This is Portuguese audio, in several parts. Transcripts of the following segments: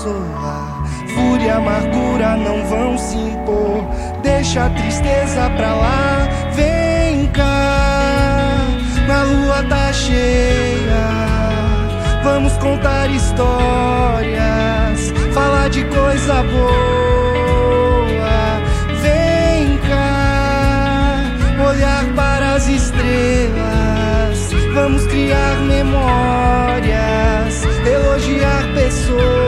consolar. Fúria e amargura não vão se impor. Deixa a tristeza pra lá, vem cá. Na lua tá cheia, vamos contar histórias, falar de coisa boa. Vem cá, olhar para as estrelas, vamos criar memórias, elogiar pessoas.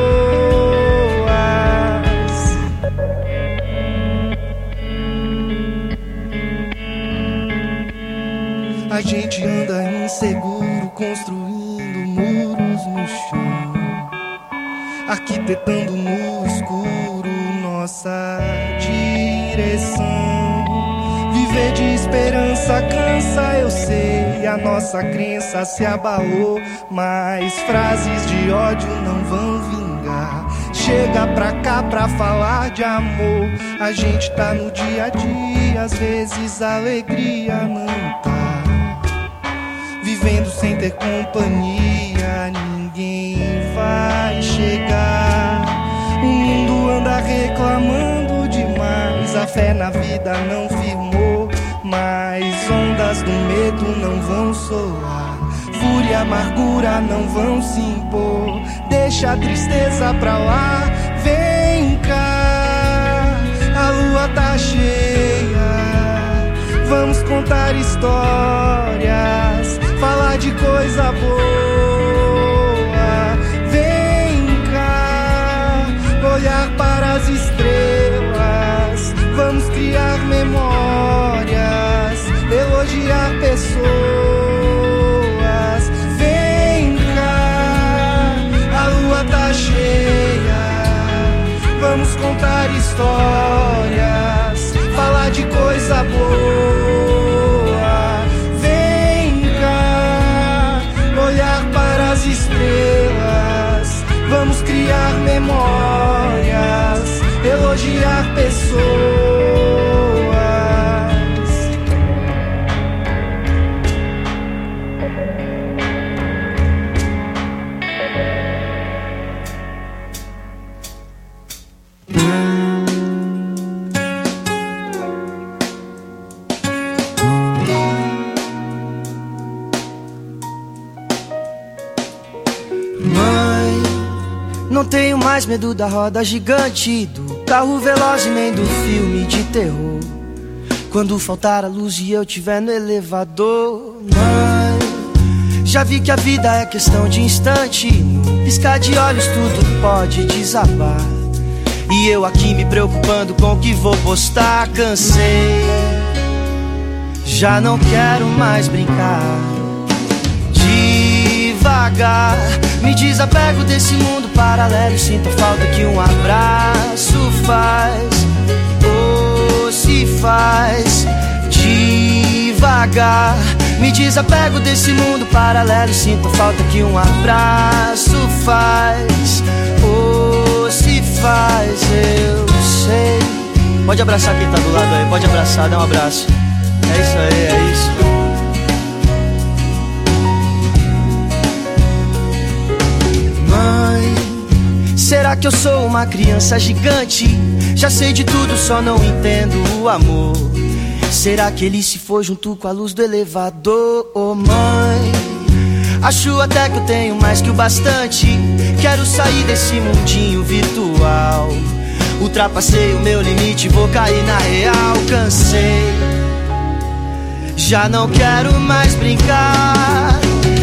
A gente anda inseguro, construindo muros no chão, arquitetando no escuro nossa direção. Viver de esperança cansa, eu sei, a nossa crença se abalou, mas frases de ódio não vão vingar. Chega pra cá pra falar de amor. A gente tá no dia a dia, às vezes a alegria não tá. Vivendo sem ter companhia, ninguém vai chegar. O mundo anda reclamando demais, a fé na vida não firmou, mas ondas do medo não vão soar. Fúria e amargura não vão se impor. Deixa a tristeza pra lá, vem cá. A lua tá cheia, vamos contar histórias, falar de coisa boa. Vem cá, olhar para as estrelas, vamos criar memórias, elogiar pessoas. Vem cá, a lua tá cheia, vamos contar histórias, falar de coisa boa. Estrelas, vamos criar memórias, elogiar pessoas. Não tenho mais medo da roda gigante, do carro veloz e nem do filme de terror. Quando faltar a luz e eu tiver no elevador, mãe, já vi que a vida é questão de instante. Num piscar de olhos tudo pode desabar. E eu aqui me preocupando com o que vou postar. Cansei, já não quero mais brincar. Devagar, me desapego desse mundo paralelo e sinto a falta que um abraço faz. Oh, se faz. Devagar, me desapego desse mundo paralelo e sinto a falta que um abraço faz. Oh, se faz, eu sei. Pode abraçar quem tá do lado aí, pode abraçar, dá um abraço. É isso aí, é isso. Será que eu sou uma criança gigante? Já sei de tudo, só não entendo o amor. Será que ele se foi junto com a luz do elevador? Oh mãe, acho até que eu tenho mais que o bastante. Quero sair desse mundinho virtual. Ultrapassei o meu limite, vou cair na real. Cansei, já não quero mais brincar.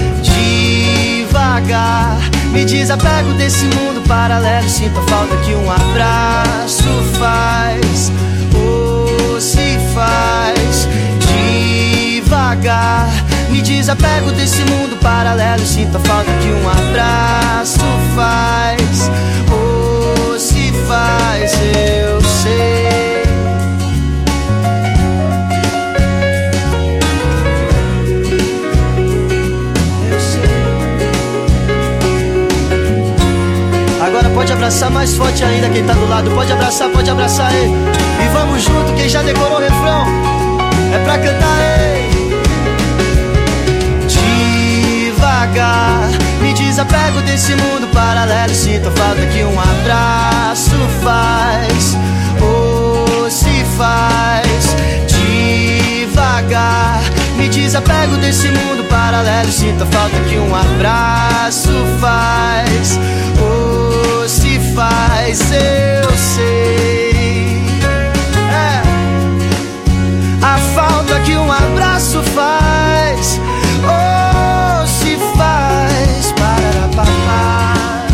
Devagar, me desapego desse mundo paralelo e sinto a falta que um abraço faz. Oh, se faz. Devagar, me desapego desse mundo paralelo e sinto a falta que um abraço faz. Oh, se faz, eu sei. Agora pode abraçar mais forte ainda quem tá do lado. Pode abraçar aí. E vamos junto, quem já decorou o refrão é pra cantar, ei. Devagar, me desapego desse mundo paralelo e sinto a falta que um abraço desapego desse mundo paralelo. Sinto a falta que um abraço faz. Oh, se faz, eu sei. A falta que um abraço faz. Oh, se faz. Pararapapá.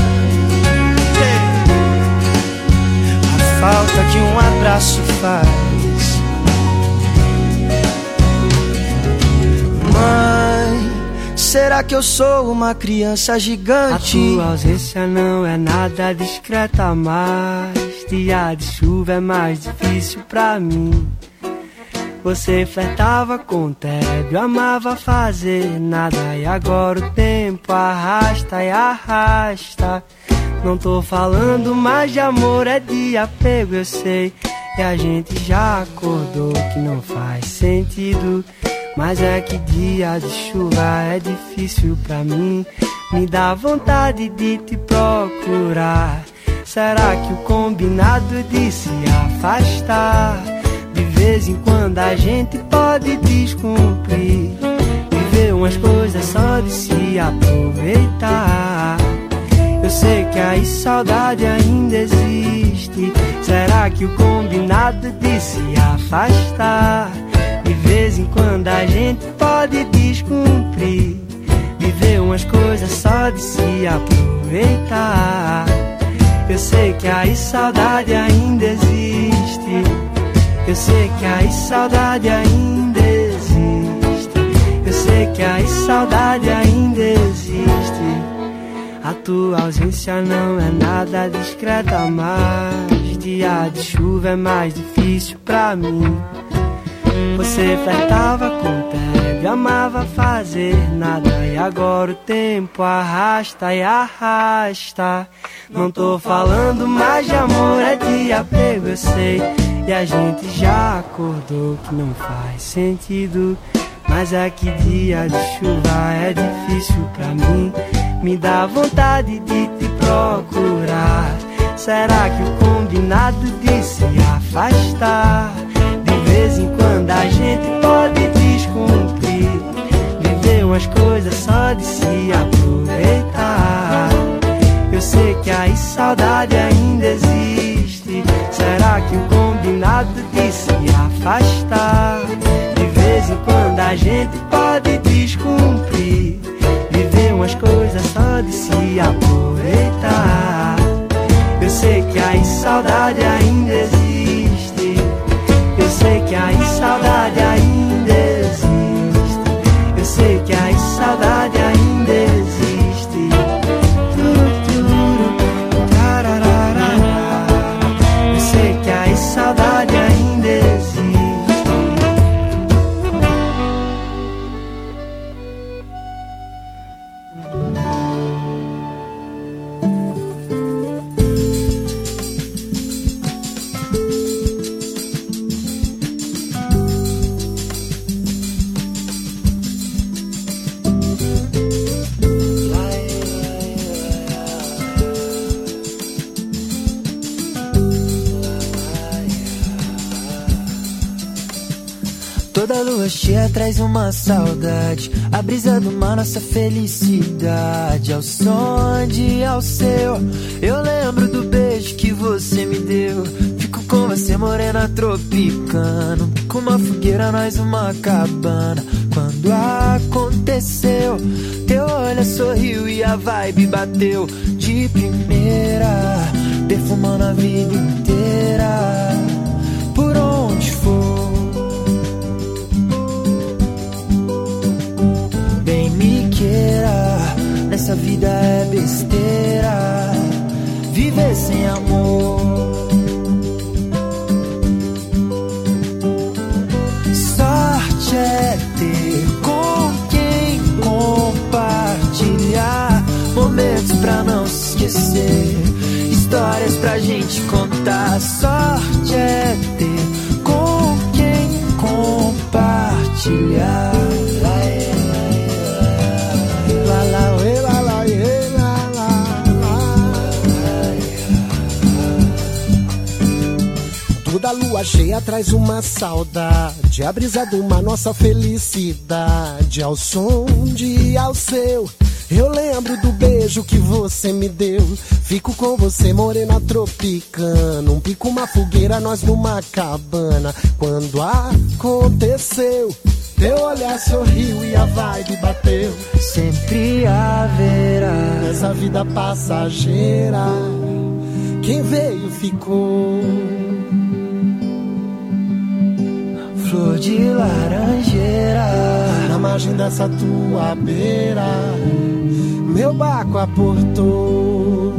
A falta que um abraço faz. Mãe, será que eu sou uma criança gigante? A tua ausência não é nada discreta, mas dia de chuva é mais difícil pra mim. Você flertava com o tédio, amava fazer nada, e agora o tempo arrasta e arrasta. Não tô falando mais de amor, é de apego, eu sei. E a gente já acordou que não faz sentido. Mas é que dia de chuva é difícil pra mim. Me dá vontade de te procurar. Será que o combinado é de se afastar? De vez em quando a gente pode descumprir. Viver umas coisas só de se aproveitar. Eu sei que a saudade ainda existe. Será que o combinado é de se afastar? De vez em quando a gente pode descumprir. Viver umas coisas só de se aproveitar. Eu sei que a saudade ainda existe. Eu sei que a saudade ainda existe. Eu sei que a saudade ainda existe. A tua ausência não é nada discreta, mas dia de chuva é mais difícil pra mim. Você flertava com o tédio, amava fazer nada, e agora o tempo arrasta e arrasta. Não tô falando mais de amor, é de apego, eu sei. E a gente já acordou que não faz sentido. Mas é que dia de chuva é difícil pra mim. Me dá vontade de te procurar. Será que o combinado de se afastar? De vez em quando a gente pode descumprir. Viver umas coisas só de se aproveitar. Eu sei que a saudade ainda existe. Será que o combinado de se afastar? De vez em quando a gente pode descumprir. Viver umas coisas só de se aproveitar. Eu sei que a saudade ainda existe. Eu sei que a saudade ainda existe. Eu sei que a saudade ainda existe. Eu sei que a saudade ainda existe. Toda lua cheia traz uma saudade. A brisa do mar, nossa felicidade. Ao som de ao seu, eu lembro do beijo que você me deu. Fico com você morena tropicano. Com uma fogueira, nós uma cabana. Quando aconteceu, teu olho sorriu e a vibe bateu de primeira, perfumando a vida inteira. Por onde for, nessa vida é besteira viver sem amor. Sorte é ter com quem compartilhar momentos pra não se esquecer, histórias pra gente contar. Sorte é ter com quem compartilhar. Toda lua cheia traz uma saudade, a brisa do mar, nossa felicidade. Ao som de ao seu, eu lembro do beijo que você me deu. Fico com você, morena tropicana, um pico, uma fogueira, nós numa cabana. Quando aconteceu, teu olhar sorriu e a vibe bateu. Sempre haverá nessa vida passageira, quem veio ficou. Flor de laranjeira na margem dessa tua beira, meu barco aportou.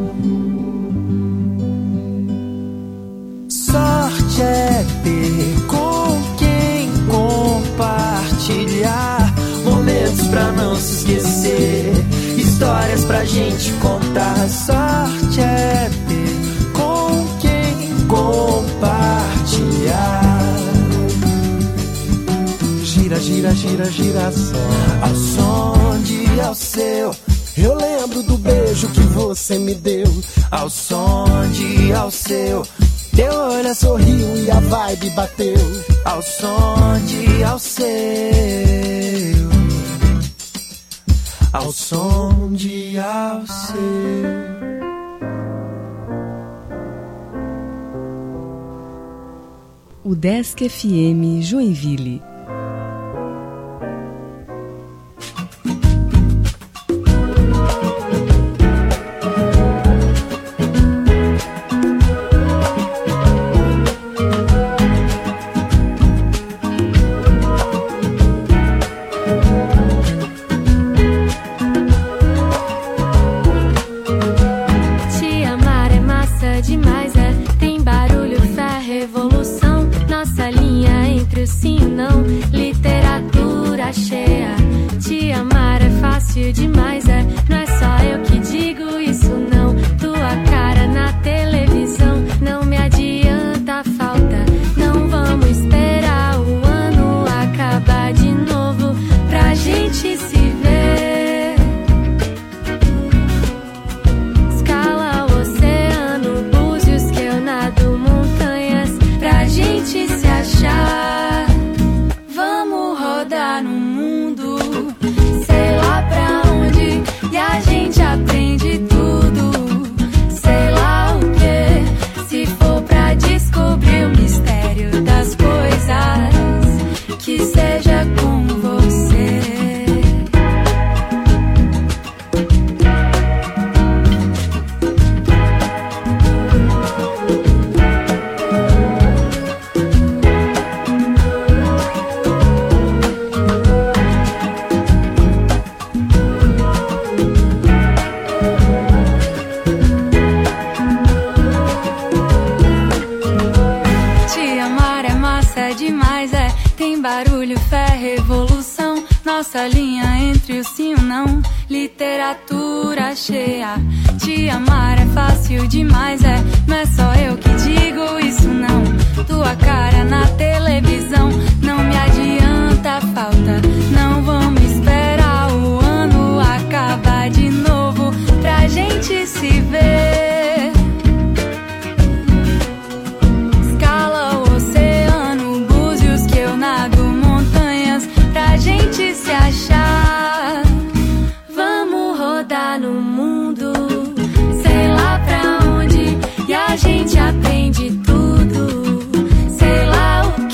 Sorte é ter com quem compartilhar momentos pra não se esquecer, histórias pra gente contar. Sorte é ter com quem compartilhar. Gira, gira, gira, gira só ao som de ao seu, eu lembro do beijo que você me deu. Ao som de ao seu, teu olhar sorriu e a vibe bateu. Ao som de ao seu, ao som de ao seu. UDESC FM Joinville. Gente aprende tudo, sei lá o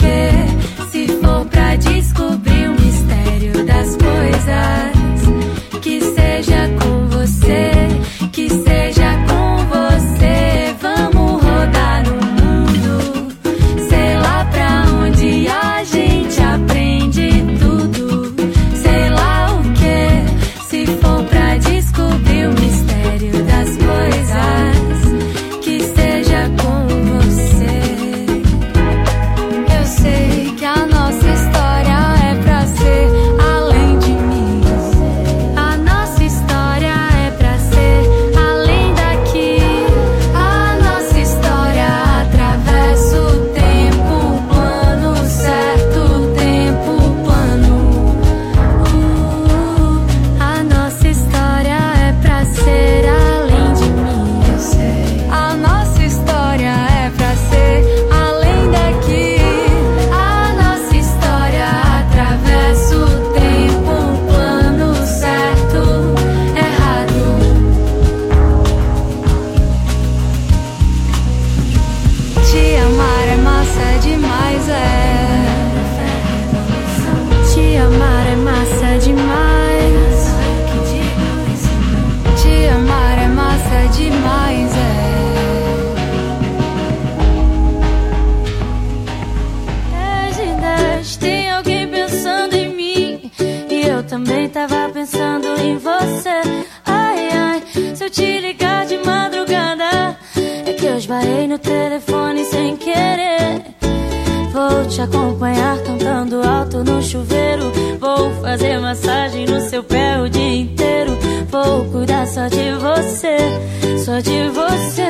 também tava pensando em você. Ai, ai, se eu te ligar de madrugada, é que eu esbarrei no telefone sem querer. Vou te acompanhar cantando alto no chuveiro. Vou fazer massagem no seu pé o dia inteiro. Vou cuidar só de você, só de você,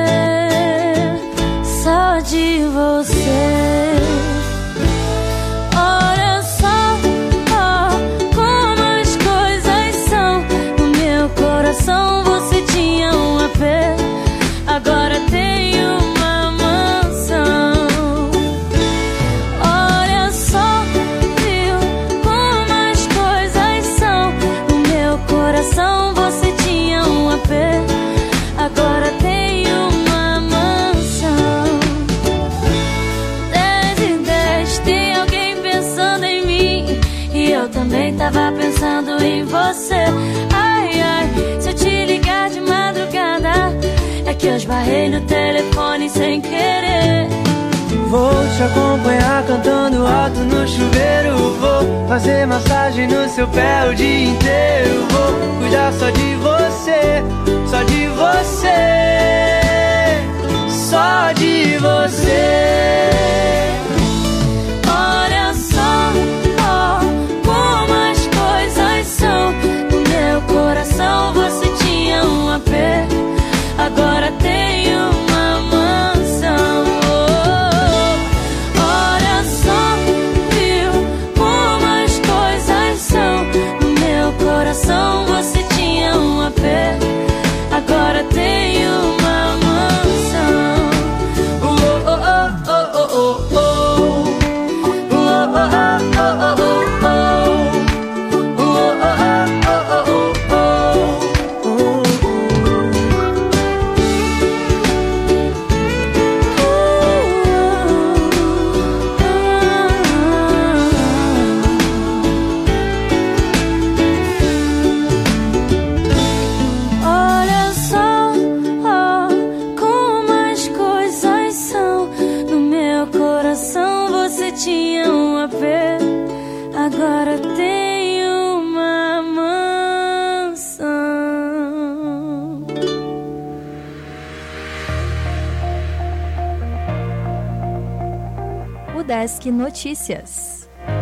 só de você. Olha só, oh, como as coisas são. No meu coração você tinha um AP, agora tem uma mansão. Olha só, viu como as coisas são. No meu coração você tinha um AP, agora tem uma mansão. 10 em 10, tem alguém pensando em mim, e eu também tava pensando em você. Ai, ai, se eu te ligar de madrugada, é que eu esbarrei no telefone sem querer. Vou te acompanhar cantando alto no chuveiro. Vou fazer massagem no seu pé o dia inteiro. Vou cuidar só de você, só de você, só de você. Olha só, oh, como as coisas são. No meu coração você tinha um AP, agora tem uma mansão. Olha só, viu como as coisas são. No meu coração você tinha um AP, agora tem uma mansão. Oh, oh, oh, oh, oh, oh, oh. Oh, oh, oh, oh, oh, oh, oh. Oh, oh, oh, oh, oh, oh. Olha só, oh, como as coisas são. No meu coração você tinha um AP, agora tem uma mansão. Udesc Notícias.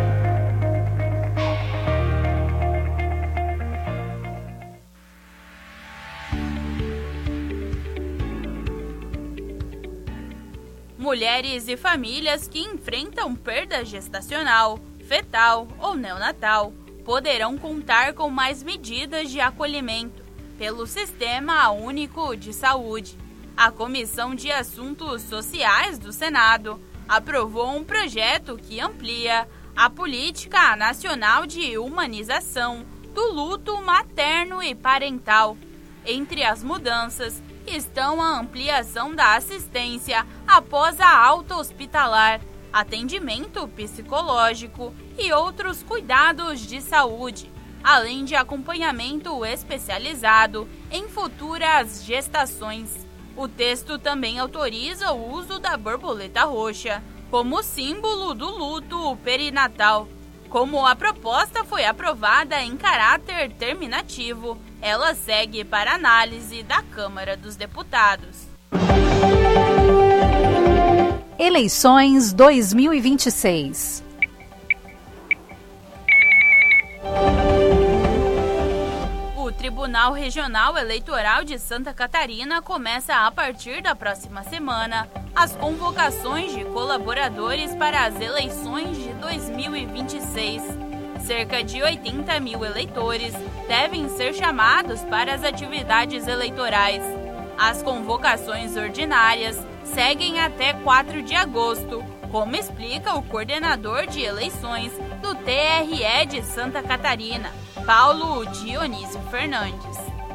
Mulheres e famílias que enfrentam perda gestacional, fetal ou neonatal poderão contar com mais medidas de acolhimento pelo Sistema Único de Saúde. A Comissão de Assuntos Sociais do Senado aprovou um projeto que amplia a Política Nacional de Humanização do Luto Materno e Parental. Entre as mudanças estão a ampliação da assistência após a alta hospitalar, atendimento psicológico e outros cuidados de saúde, além de acompanhamento especializado em futuras gestações. O texto também autoriza o uso da borboleta roxa como símbolo do luto perinatal. Como a proposta foi aprovada em caráter terminativo, ela segue para análise da Câmara dos Deputados. Eleições 2026. O Tribunal Regional Eleitoral de Santa Catarina começa a partir da próxima semana as convocações de colaboradores para as eleições de 2026. Cerca de 80 mil eleitores devem ser chamados para as atividades eleitorais. As convocações ordinárias seguem até 4 de agosto, como explica o coordenador de eleições do TRE de Santa Catarina, Paulo Dionísio Fernandes.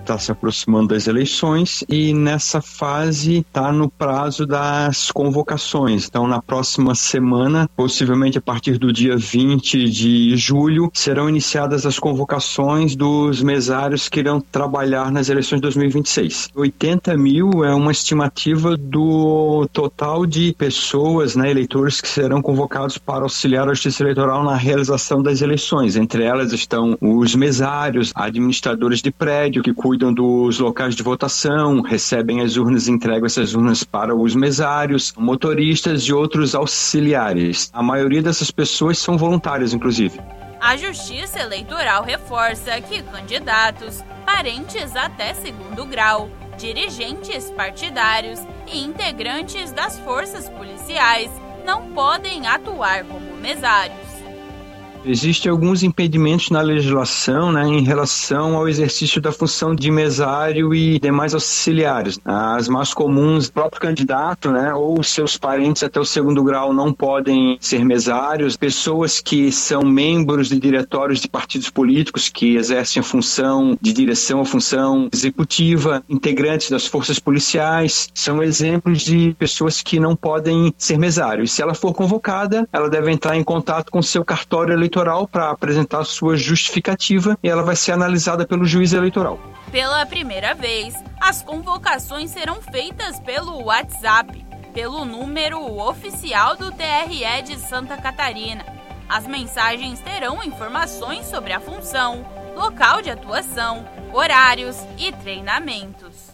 está se aproximando das eleições e nessa fase está no prazo das convocações. Então, na próxima semana, possivelmente a partir do dia 20 de julho, serão iniciadas as convocações dos mesários que irão trabalhar nas eleições de 2026. 80 mil é uma estimativa do total de pessoas, eleitores que serão convocados para auxiliar a Justiça Eleitoral na realização das eleições. Entre elas estão os mesários, administradores de prédio que cuidam dos locais de votação, recebem as urnas e entregam essas urnas para os mesários, motoristas e outros auxiliares. A maioria dessas pessoas são voluntárias, inclusive. A Justiça Eleitoral reforça que candidatos, parentes até segundo grau, dirigentes partidários e integrantes das forças policiais não podem atuar como mesários. Existem alguns impedimentos na legislação, em relação ao exercício da função de mesário e demais auxiliares. As mais comuns, o próprio candidato, ou seus parentes até o segundo grau não podem ser mesários. Pessoas que são membros de diretórios de partidos políticos que exercem a função de direção, a função executiva, integrantes das forças policiais, são exemplos de pessoas que não podem ser mesários. Se ela for convocada, ela deve entrar em contato com seu cartório eleitoral para apresentar sua justificativa e ela vai ser analisada pelo juiz eleitoral. Pela primeira vez, as convocações serão feitas pelo WhatsApp, pelo número oficial do TRE de Santa Catarina. As mensagens terão informações sobre a função, local de atuação, horários e treinamentos.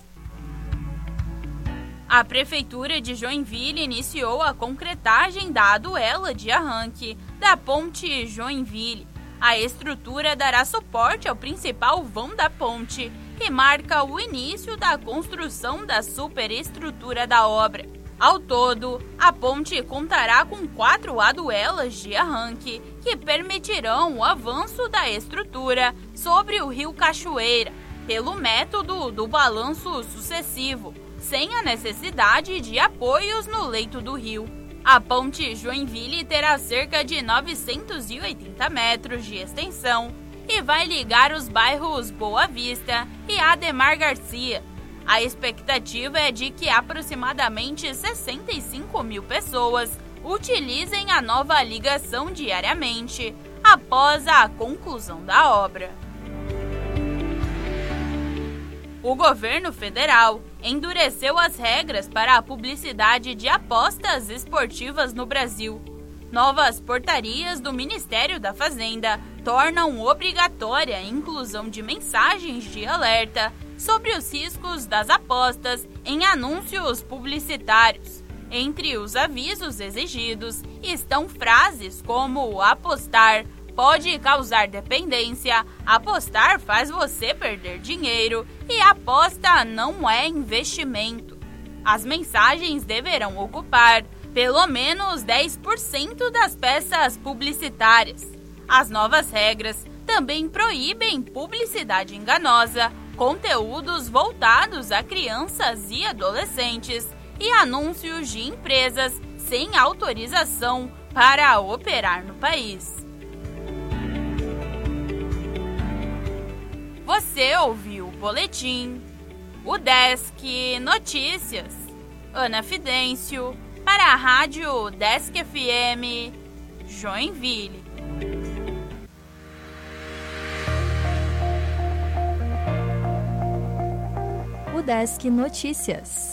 A Prefeitura de Joinville iniciou a concretagem da aduela de arranque da ponte Joinville. A estrutura dará suporte ao principal vão da ponte, que marca o início da construção da superestrutura da obra. Ao todo, a ponte contará com 4 aduelas de arranque que permitirão o avanço da estrutura sobre o rio Cachoeira, pelo método do balanço sucessivo, sem a necessidade de apoios no leito do rio. A ponte Joinville terá cerca de 980 metros de extensão e vai ligar os bairros Boa Vista e Ademar Garcia. A expectativa é de que aproximadamente 65 mil pessoas utilizem a nova ligação diariamente após a conclusão da obra. O governo federal endureceu as regras para a publicidade de apostas esportivas no Brasil. Novas portarias do Ministério da Fazenda tornam obrigatória a inclusão de mensagens de alerta sobre os riscos das apostas em anúncios publicitários. Entre os avisos exigidos estão frases como apostar pode causar dependência, apostar faz você perder dinheiro e aposta não é investimento. As mensagens deverão ocupar pelo menos 10% das peças publicitárias. As novas regras também proíbem publicidade enganosa, conteúdos voltados a crianças e adolescentes e anúncios de empresas sem autorização para operar no país. Você ouviu o boletim, o Desk Notícias, Ana Fidêncio, para a Rádio Desk FM, Joinville. O Desk Notícias.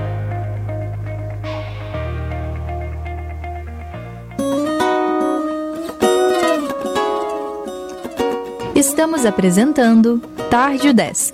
Estamos apresentando Tarde Desk.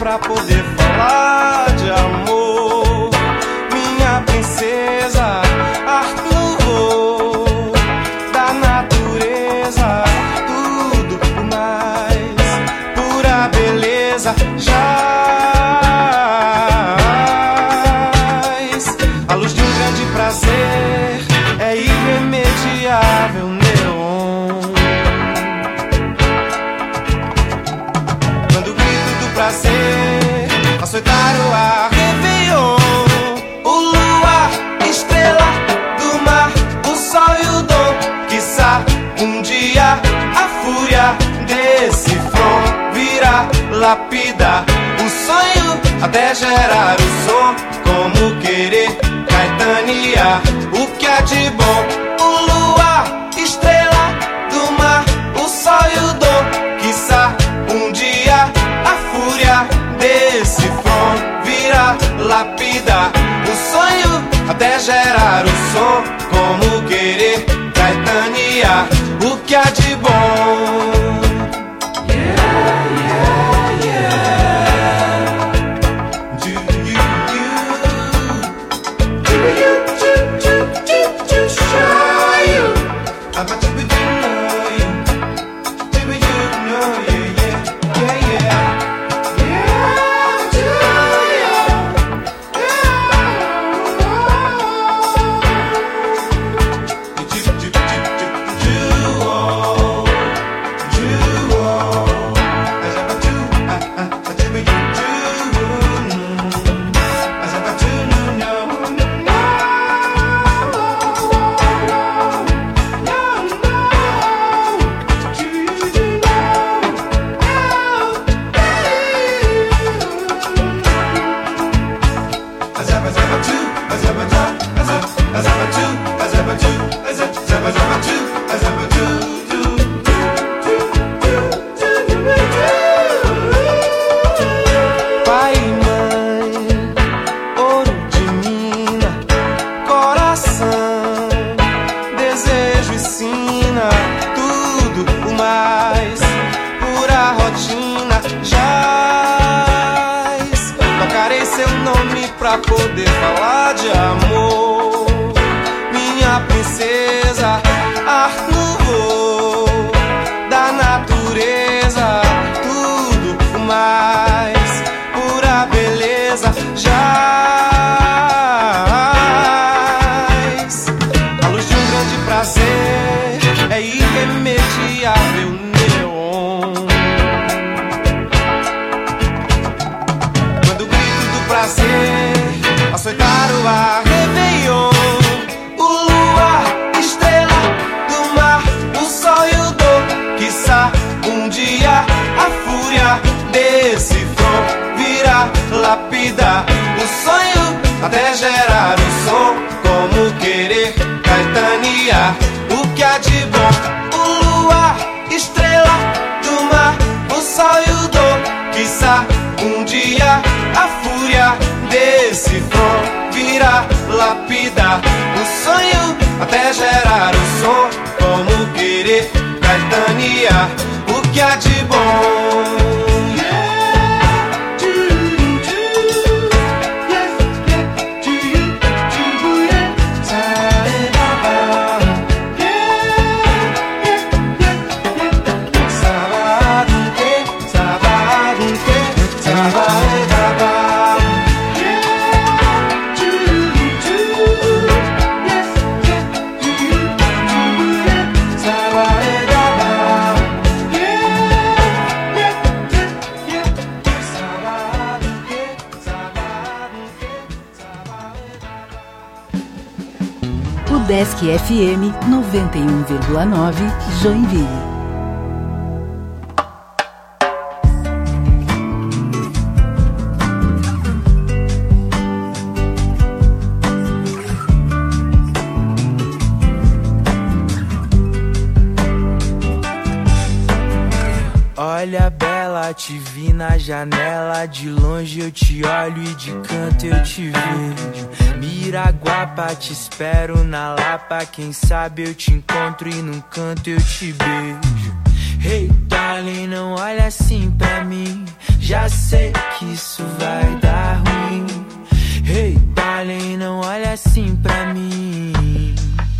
pra poder falar de amor. Minha princesa, Arthur, da natureza, tudo por mais pura beleza. Jaz, a luz de um grande prazer é irremediável, neon. Quando o grito do prazer açoitar o ar, Réveillon, o luar, estrela do mar, o sol e o dom, quiçá um dia a fúria desse front virá lapidar o sonho até gerar o som. Como querer caetanear o que há de bom? O luar, estrela do mar, o sol e o dom, quiçá um dia a fúria desse front virá lapidar o sonho até gerar o som. Como querer caetanear o que há de bom? Pra poder falar de amor, minha princesa, Arthur, da natureza, tudo o mais pura beleza. Jaz, a luz de um grande prazer é irremediável, neon. Quando o grito do prazer açoitar o ar, Réveillon, o luar, estrela do mar, o sol e o dom, quiçá um dia a fúria desse front virá lapidar o sonho até gerar o som. Como querer caetanear o que há de bom? O luar, estrela do mar, o sol e o dom, quiçá um dia a fúria desse front virá lapidar o sonho até gerar o som. Como querer caetanear o que há de bom? Udesc FM 91,9 Joinville. Olha, bela, te vi na janela, de longe eu te olho e de canto eu te vejo. Miraguapa, te espero na Lapa, quem sabe eu te encontro e num canto eu te beijo. Hey, darling, não olha assim pra mim, Já sei que isso vai dar ruim. Hey, darling, não olha assim pra mim.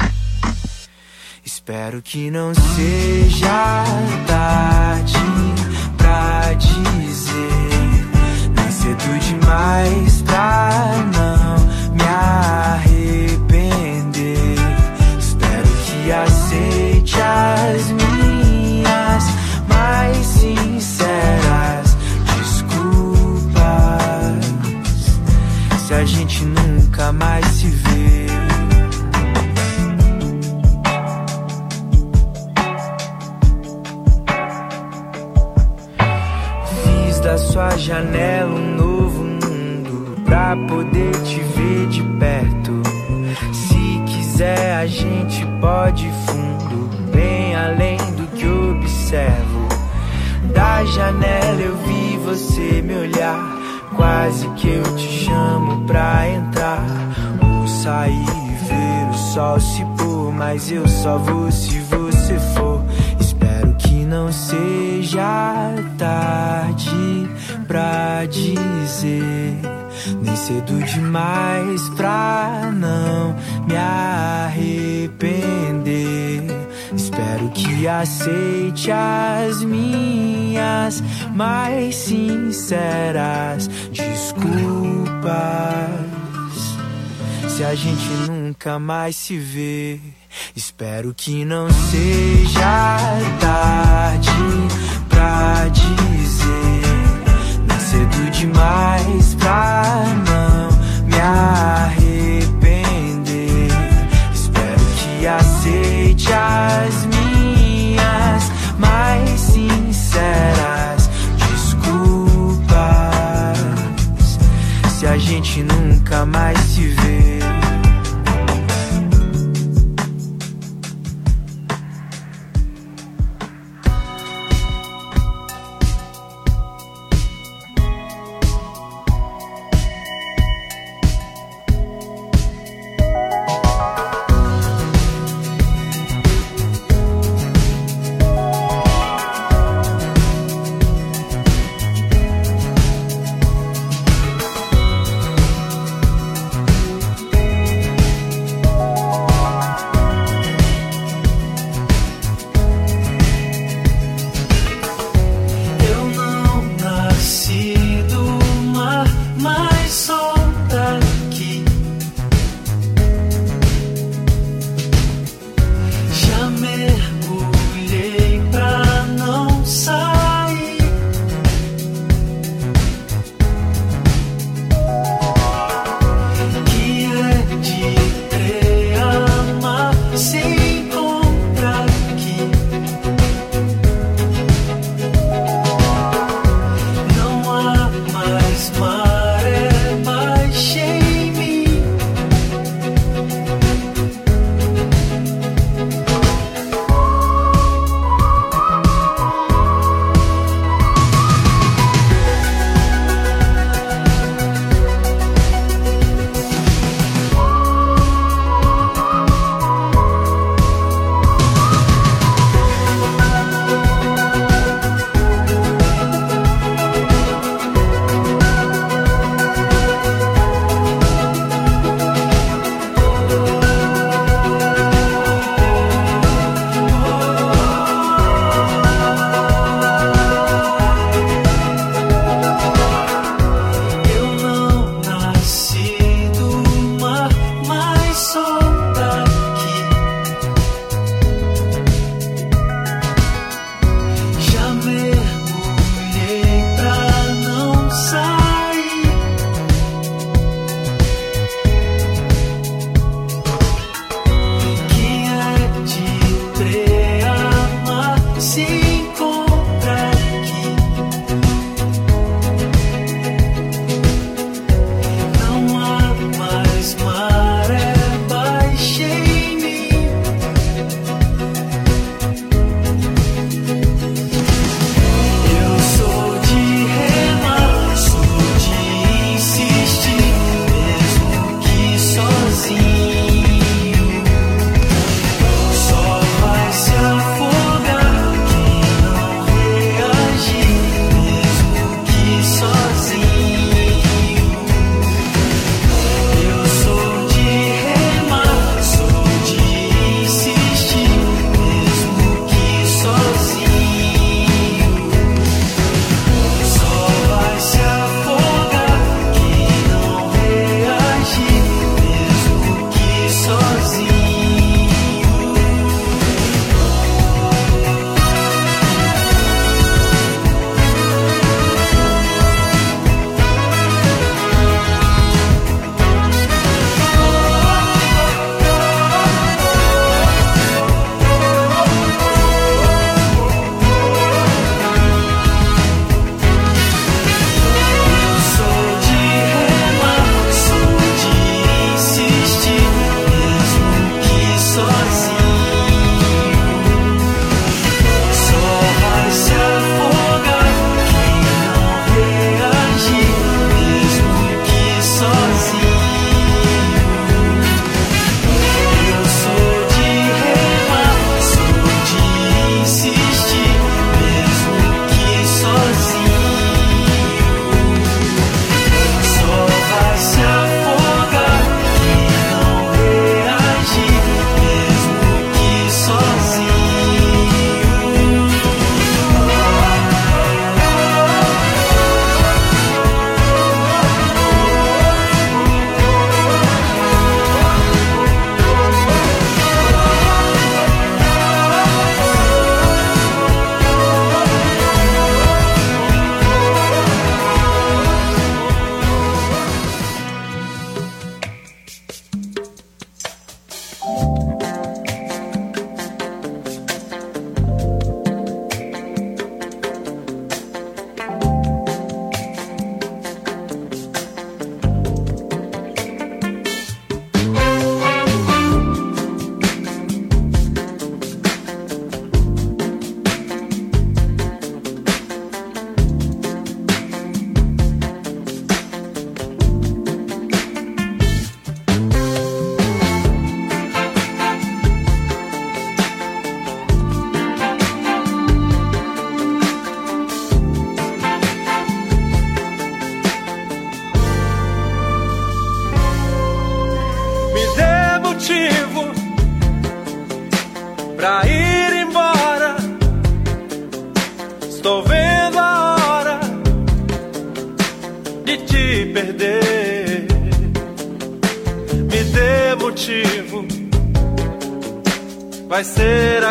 Espero que não seja tarde pra dizer, nem cedo demais pra não me arrepender. Espero que aceite as minhas mais sinceras desculpas, se a gente nunca mais se vê. Fiz da sua janela um novo mundo pra poder te ver de perto. Se quiser a gente pode ir fundo, bem além do que observo. Da janela eu vi você me olhar, quase que eu te chamo pra entrar. Ou sair e ver o sol se pôr, mas eu só vou se você for. Espero que não seja tarde pra dizer, nem cedo demais pra não me arrepender. Espero que aceite as minhas mais sinceras desculpas, se a gente nunca mais se vê. Espero que não seja tarde pra dizer, nem cedo demais pra não me arrepender. Espero que aceite as minhas mais sinceras desculpas, se a gente nunca mais se vê.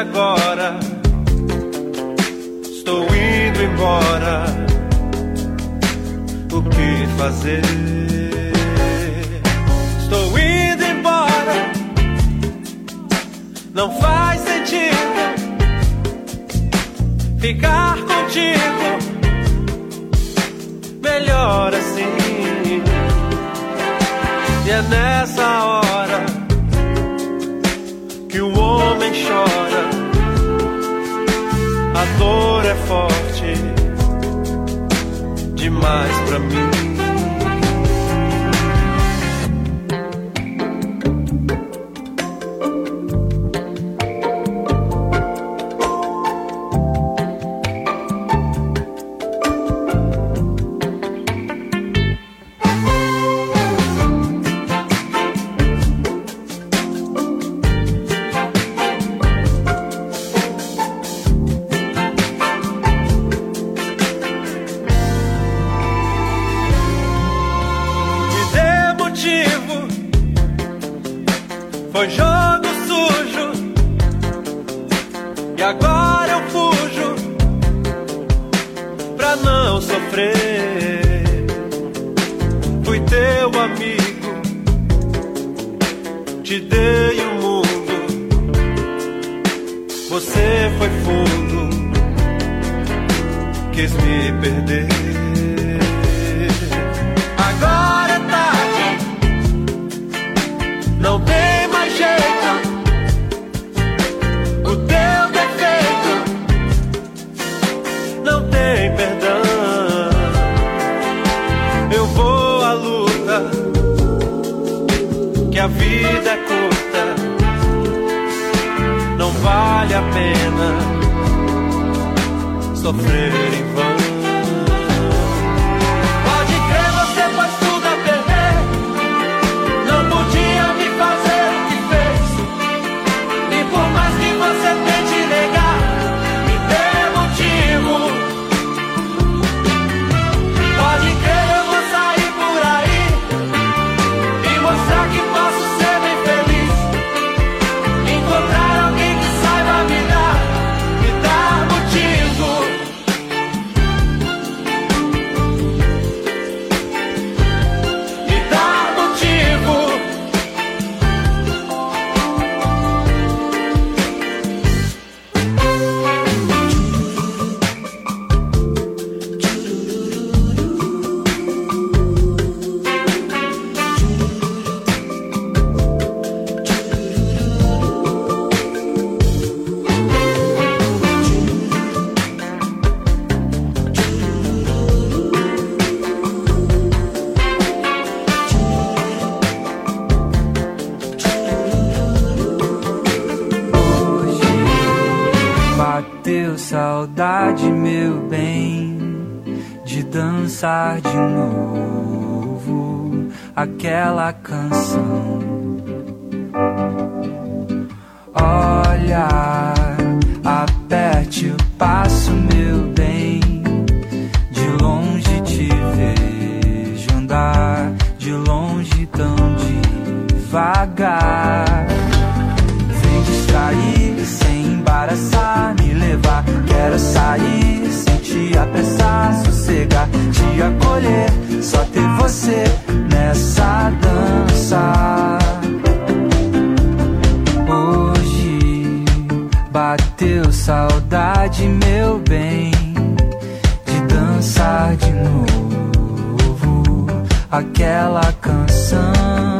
agora estou indo embora. O que fazer? Estou indo embora. Não faz sentido ficar contigo. Melhor assim. E é nessa hora que o homem chora. A dor é forte demais pra mim. Foi jogo sujo e agora eu fujo pra não sofrer. Fui teu amigo, te dei o mundo. Você foi fundo, quis me perder. Agora é tarde, não tem mais jeito. O teu defeito não tem perdão. Eu vou à luta, que a vida é curta. Não vale a pena sofrer em vão. Pode crer, você faz tudo a perder. Não podia me fazer o que fez. E por mais que você tente negar, me dê motivo. Pode crer, eu vou sair por aí e mostrar que posso ser bem feliz. Encontrar alguém que saiba me dar motivo. Me dar motivo. Bateu saudade, meu bem, de dançar de novo aquela canção. Olha, aperte o passo, meu bem, de longe te vejo andar, de longe tão devagar. Vem distrair sem embaraçar, me levar. Quero sair sem te apressar, sossegar, te acolher, só ter você nessa dança. Hoje bateu saudade, meu bem, de dançar de novo aquela canção.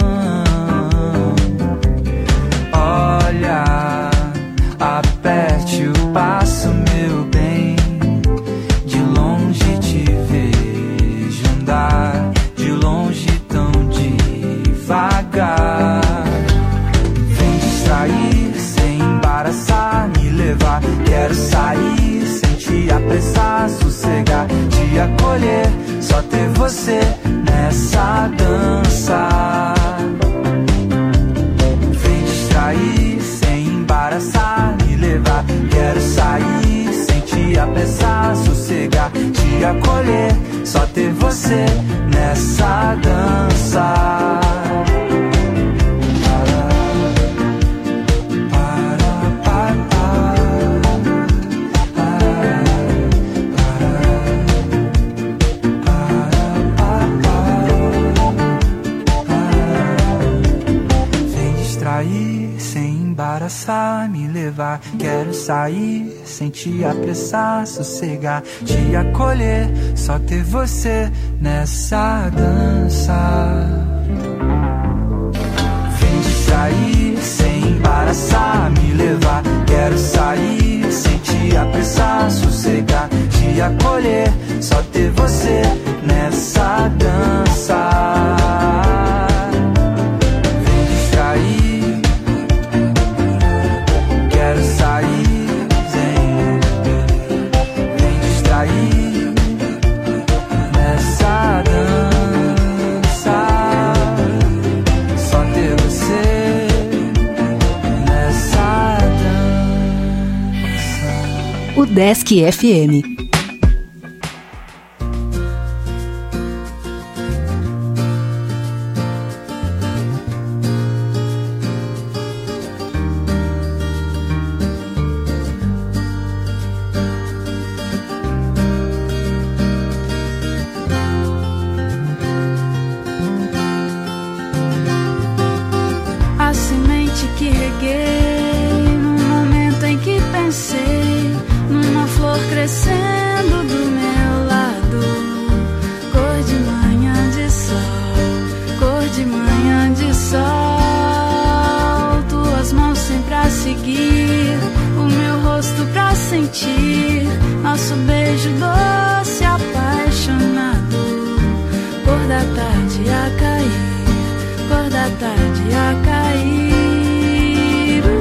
Olha, aperte o passo, meu bem, de longe te vejo andar, de longe tão devagar. Vem distrair sem embaraçar, me levar. Quero sair sem te apressar, sossegar, te acolher, só ter você nessa dança. Vem distrair sem embaraçar, me levar. Quero sair sem te apressar, sossegar, te acolher, só ter você nessa dança. Para, para, para. levar. Quero sair sem te apressar, sossegar, te acolher, só ter você nessa dança. Vem distrair sem embaraçar, me levar. Quero sair sem te apressar, sossegar, te acolher, só ter você nessa dança. Vem distrair, quero sair, vem distrair nessa dança, só ter você nessa dança. UDESC FM. Nosso beijo doce, apaixonado. Cor da tarde a cair, cor da tarde a cair.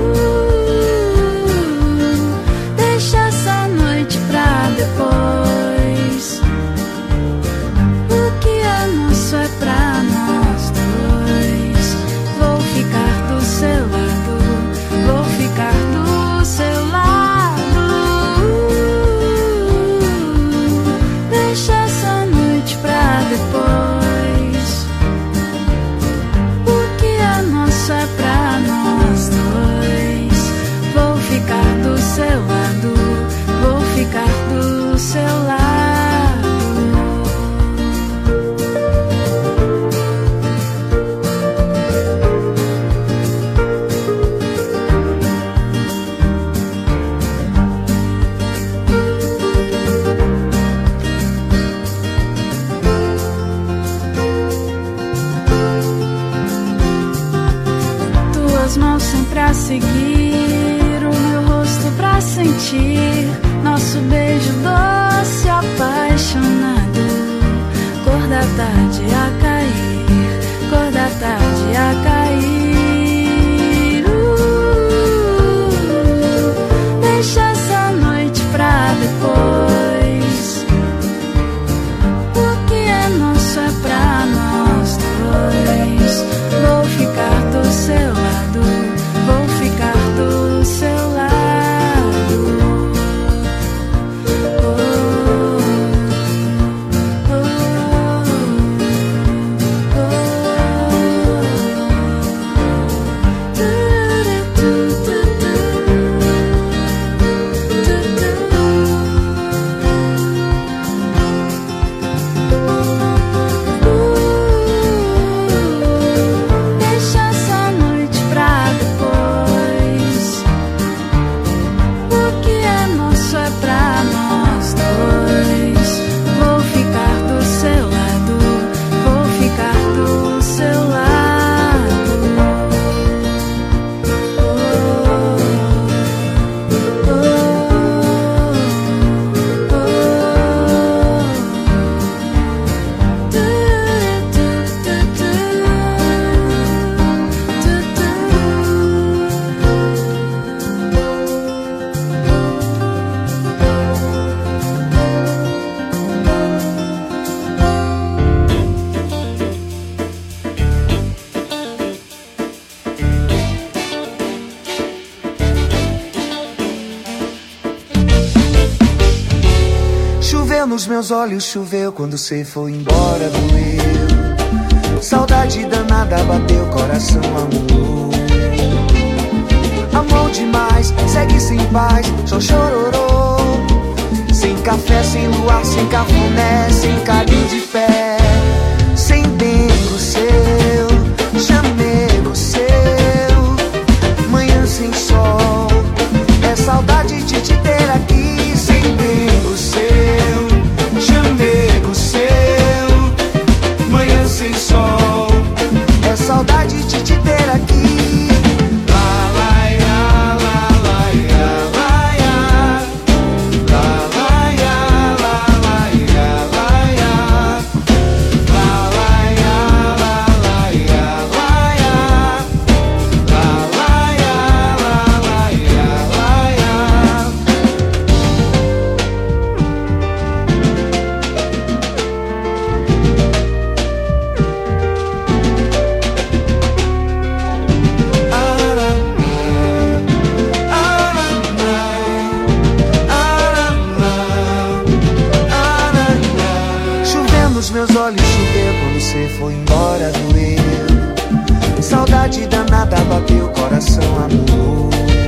Deixa essa noite pra depois. O que é nosso é pra nós dois. Vou ficar do seu lado, vou ficar do seu lado. Deixa essa noite pra depois. O que é nosso é pra nós dois. Vou ficar do seu lado, vou ficar do seu lado. Mãos sempre a seguir, o meu rosto pra sentir nosso beijo doce, apaixonado. Cor da tarde a cair, cor da tarde a cair. Deixa essa noite pra depois. O que é nosso é pra nós dois. Vou ficar do seu lado, vou ficar do seu lado. Nos meus olhos choveu quando cê foi embora, doeu. Saudade danada bateu, coração amor. Amou demais, segue sem paz, só chororô. Sem café, sem luar, sem cafuné, sem carinho de pé. Sem dentro seu, chamego seu. Manhã sem sol, olhos choveu, quando você foi embora doeu. Saudade danada bateu, coração amor.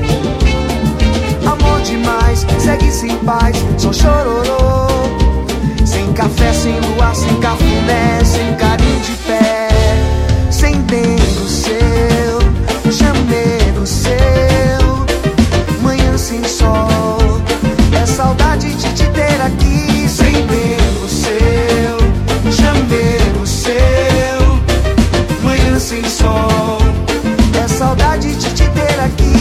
Amor demais, segue sem paz, só chororô. Sem café, sem luar, sem cafuné, sem carinho de pé. Sem tempo seu, chamego seu. Manhã sem sol, é saudade de te ter aqui. Sem tempo seu, chamego seu. Manhã sem sol, é saudade de te ter aqui.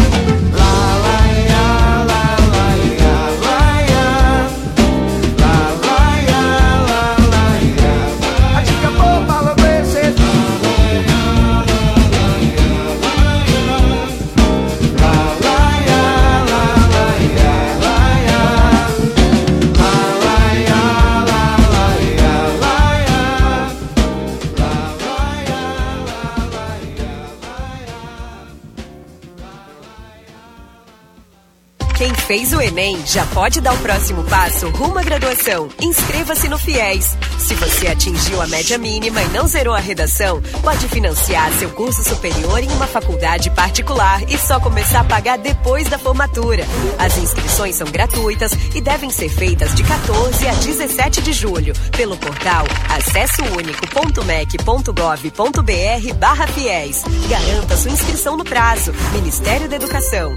Quem fez o Enem já pode dar o próximo passo rumo à graduação. Inscreva-se no FIES. Se você atingiu a média mínima e não zerou a redação, pode financiar seu curso superior em uma faculdade particular e só começar a pagar depois da formatura. As inscrições são gratuitas e devem ser feitas de 14 a 17 de julho pelo portal acessounico.mec.gov.br/FIES. Garanta sua inscrição no prazo. Ministério da Educação.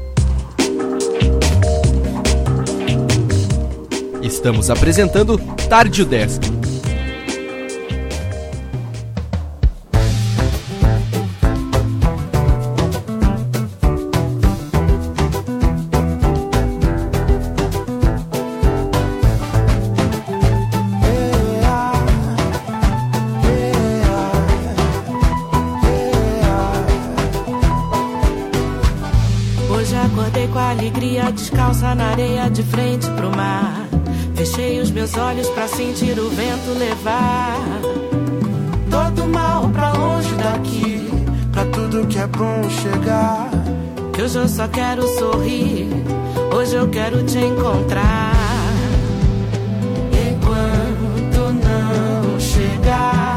Estamos apresentando Tarde Desk. Hoje acordei com a alegria, descalça na areia de frente pro mar. Fechei os meus olhos pra sentir o vento levar todo mal pra longe daqui, pra tudo que é bom chegar. Que hoje eu só quero sorrir, hoje eu quero te encontrar. Enquanto não chegar,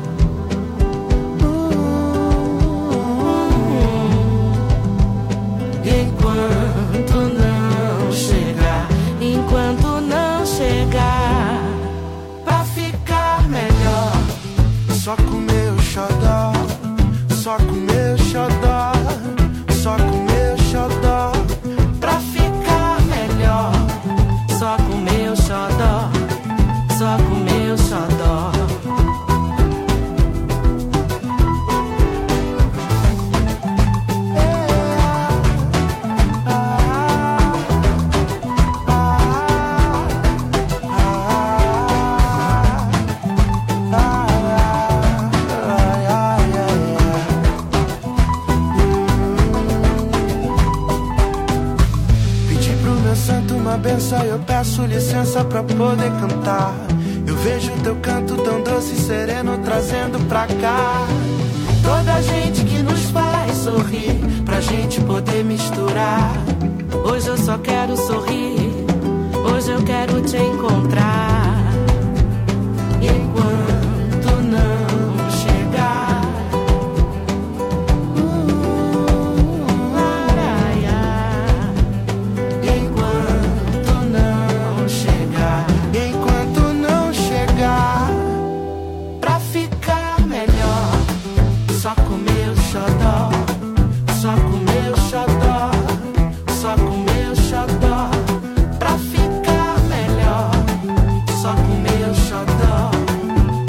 enquanto não chegar, enquanto não chegar, pra ficar melhor, só comer o xodó, só comer o xodó, só comer o xodó, pra ficar melhor, só comer o xodó, só comer o xodó. Benção, eu peço licença pra poder cantar. Eu vejo teu canto tão doce e sereno trazendo pra cá toda a gente que nos faz sorrir, pra gente poder misturar. Hoje eu só quero sorrir, hoje eu quero te encontrar. Enquanto não chegar, só comer o xodó, só comer o xodó, só comer o xodó, pra ficar melhor. Só comer o xodó,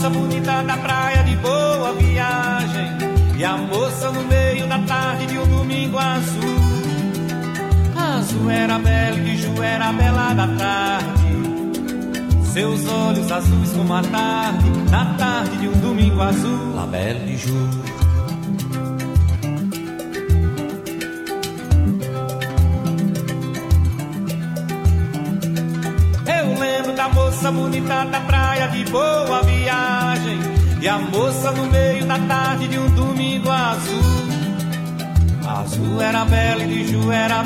moça bonita da praia de Boa Viagem, e a moça no meio da tarde de um domingo azul. Azul era bela e de Ju era bela da tarde, seus olhos azuis como a tarde, na tarde de um domingo azul. La Belle de Ju. Eu lembro da moça bonita da praia de Boa Viagem, e a moça no meio da tarde de um domingo azul. Azul era bela e de Ju era